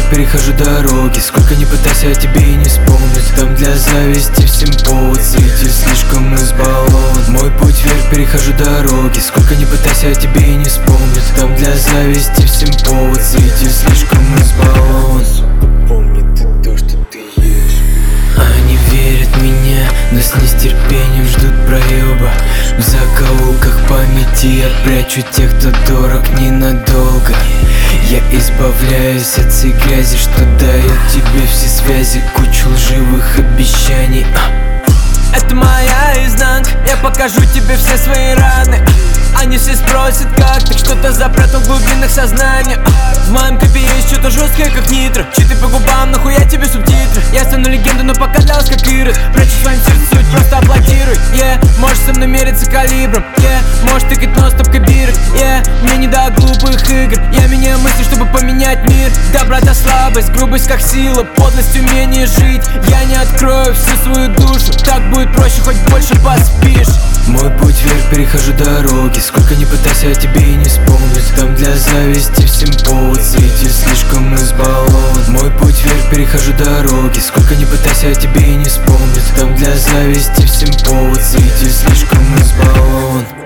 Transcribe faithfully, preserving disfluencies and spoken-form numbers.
перехожу дороги. Сколько не пытайся, я тебе и не вспомнить. Там для зависти всем повод, светил слишком избалован. Мой путь вверх, перехожу дороги. Сколько не пытайся, я тебе и не вспомнить. Там для зависти всем повод, светил слишком избалован. Помни ты то, что ты ешь. Они верят в меня, но с нестерпением ждут проеба. В закоулках памяти я прячу тех, кто дорог ненадолго. Я избавляюсь от всей грязи, что дает тебе все связи, кучу лживых обещаний. Это моя изнанка, я покажу тебе все свои раны. Они все спросят, как ты что-то запрятал в глубинах сознания. В моем клипе есть что-то жесткое, как нитро. Читы по губам, нахуя тебе субтитры. Я стану легендой, но пока для вас как Ирод. Прячу в своем сердце суть, просто аплодируй. Yeah, можешь со мной мериться калибром. Yeah, можешь тыкать нос в кабирах. Yeah, мне не до глупых игр. Я меняю мысли, чтобы поменять мир. Доброта, слабость, грубость как сила, подлость, умение жить. Я не открою всю свою душу, так будет проще, хоть больше поспишь. Мой путь вверх, перехожу дороги. Сколько не пытайся, я тебе и не вспомнить. Там для зависти всем повод, светил слишком избалован. Мой путь вверх, перехожу дороги. Сколько не пытайся, я тебе и не вспомнить. Там для зависти всем повод, светил слишком избалован.